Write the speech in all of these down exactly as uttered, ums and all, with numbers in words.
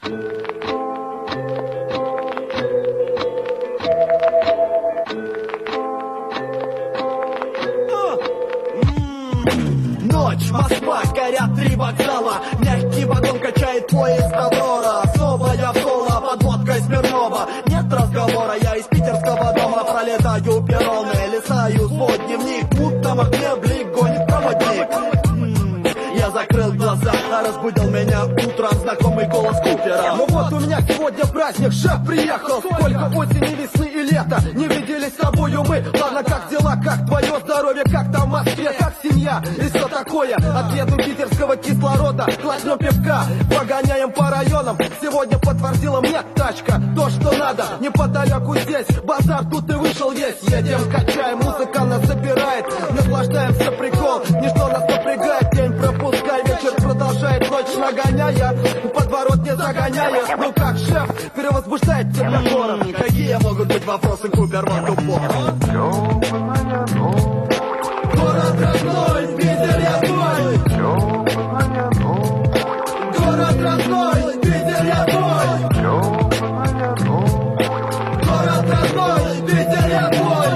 Ночь, Москва, горят три вокзала. Мягкий вагон качает поезд Аврора. Снова я в соло под водкой Смирнова. Нет разговора, я из питерского дома пролетаю перроны, листаю свой дневник, будто Махнеблик гонит проводник. М-м, я закрыл глаза, а разбудил меня утром знакомый голос Купера. Ну вот у меня сегодня праздник, шеф приехал. Сколько осени, весны и лета не виделись с тобою мы. Ладно, как дела, как твое здоровье, как там в Москве, как семья и все такое. Ответу питерского кислорода, классным пивка, погоняем по районам. Сегодня подтвердила мне тачка то, что надо. Неподалеку здесь базар, тут и вышел весь. Едем, качаем, музыка нас забирает, наслаждаемся, прикол, ничто нас напрягает. День пропускай, вечер продолжает, ночь нагоняя, подворот не загоняя. Ну как, шеф, перевозбуждает тебя город? Какие могут быть вопросы, Купер, вот упор? Город родной, Питер я твой. Город родной, Питер я твой. Город родной, Питер я твой.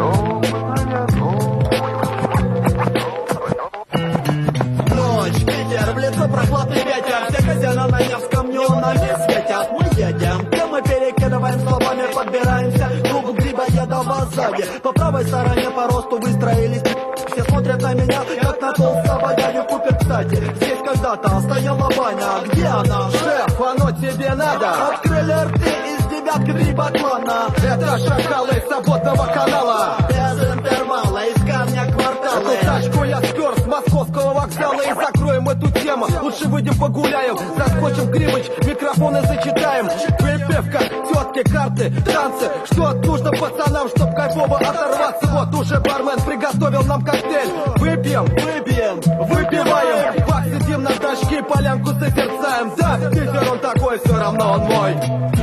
Ночь, Питер, в лицо прохладный ветер. Все казино на Невском неонове светят. Мы едем, где мы перекидываем словами, подбираемся к кругу грибоедова сзади. По правой стороне по росту выстроились. Все смотрят на меня, как на толстого дядю Купер, кстати. Здесь когда-то стояла баня. Где она? Шеф, оно тебе надо. Открыли рты из девятки три батона. Это шакалы из свободного канала. Без интервала, из камня квартала. Эту тачку я спер с московского вокзала. И закроем эту тему, лучше выйдем погуляем. Заскочим в Грибыч, микрофоны зачитаем. Припевка, тетки, карты, танцы. Что нужно пацанам, чтоб кайфово оторваться? Вот уже бармен приготовил нам коктейль. Выпьем, выпьем, выпиваем. Бак, сидим на тачке, полянку созерцаем. Да, Питер он такой, все равно он мой.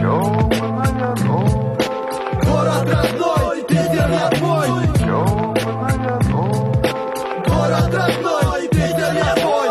Город родной, Питер я твой. Город родной, Питер я твой.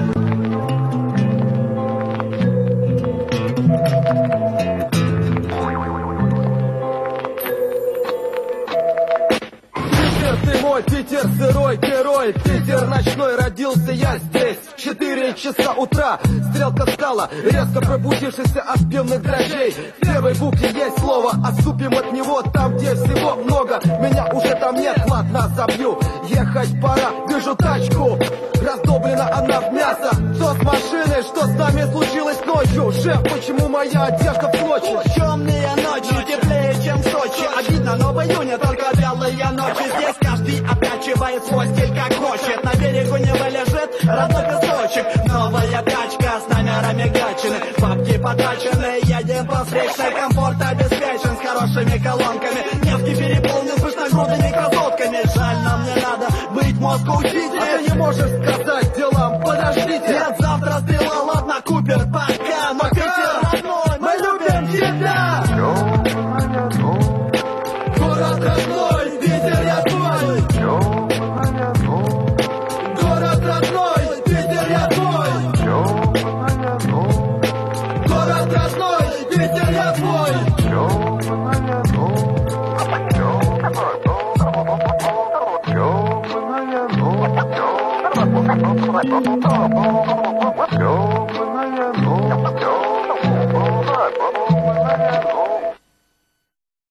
Питер ты мой, Питер сырой герой. Питер ночной, родился я здесь. Четыре часа утра, стрелка стала, резко пробудившийся от пивных дрожжей. В первой букве есть слово, отступим от него там, где всего много. Меня уже там нет, ладно, забью. Ехать пора, вижу тачку, раздоблена она в мясо. Что с машиной, что с нами случилось ночью? Шеф, почему моя одежда в клочья? Темные ночи, теплее, чем в Сочи. Обидно, но в июне только белые ночи. Здесь каждый оттачивает свой стиль как хочет. На берегу Невы лежит родной песочек. Новая тачка с номерами Гатчины. Бабки потрачены, едем по встречной. Комфорт обеспечен с хорошими колонками. Невский переполнен пышногрудыми красотками. Жаль, нам не надо быть мозгоучителем. А ты не можешь сказать делам, подождите. Нет,